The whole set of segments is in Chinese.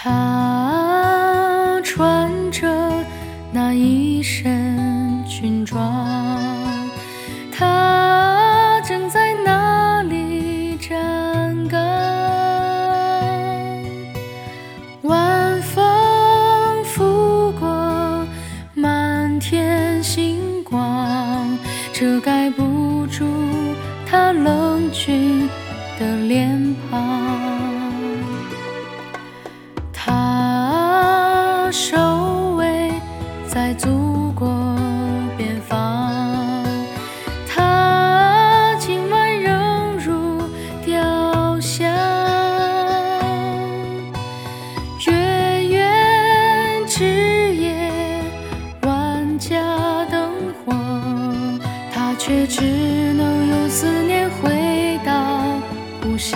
他穿着那一身军装，他正在那里站岗。晚风拂过满天星光，遮盖不住他冷峻的脸庞。他守卫在祖国边防，他今晚仍如雕像。月圆之夜，万家灯火，他却只能用思念回到故乡。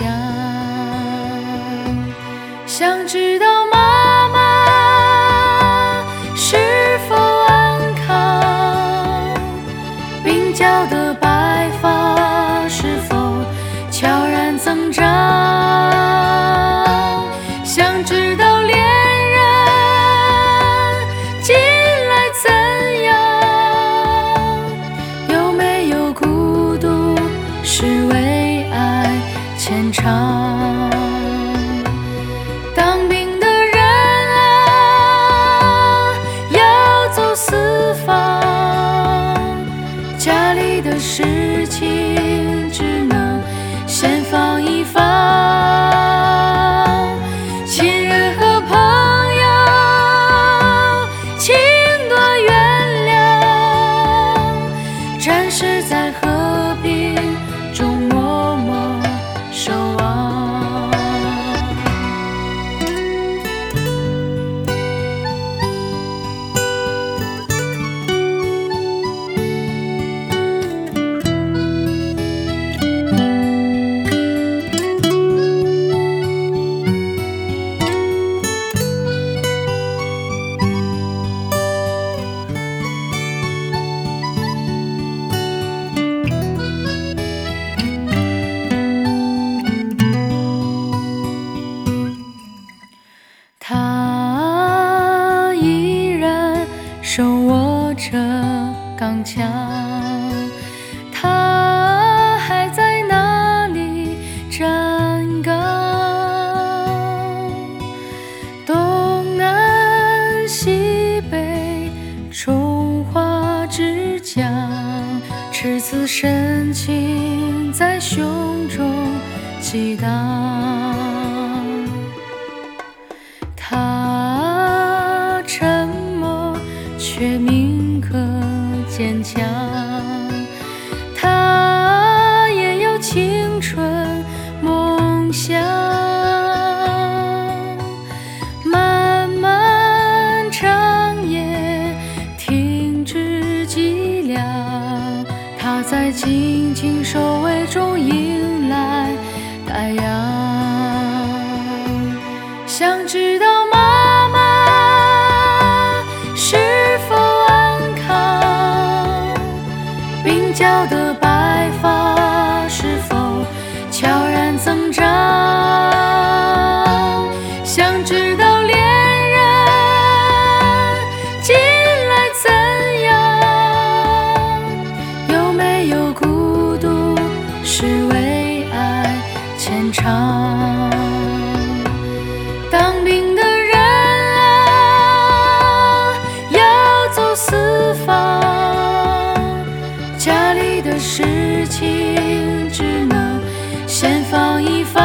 想知道妈妈是否安康，鬓角的白发是否悄然增长。想知道恋人近来怎样，有没有孤独是为爱牵肠。当兵的人啊，要走四方，家里的事情只能先放一放。亲人和朋友，请多原谅，战士在和平中默默守望。他依然手握着钢枪，他还在那里站岗。东南西北，中华之江，赤子深情在胸中激荡。他沉默却铭刻坚强，他也有青春梦想。漫漫长夜停止寂寥，他在静静守卫中迎来太阳。想知道妈妈是否安康，鬓角的白发是否悄然增长。想知道恋人近来怎样，有没有孤独是为爱牵肠。当兵的人啊，要走四方，家里的事情只能先放一放。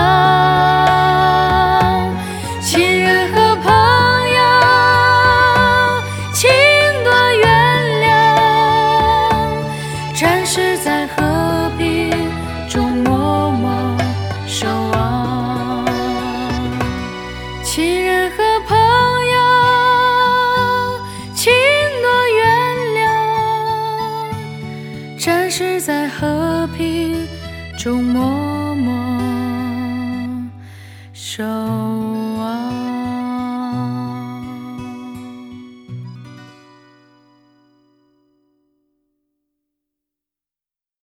亲人和朋友，请多原谅，战士在和平中默默守望。亲人和朋友，请多原谅，战士在和平中默默守望。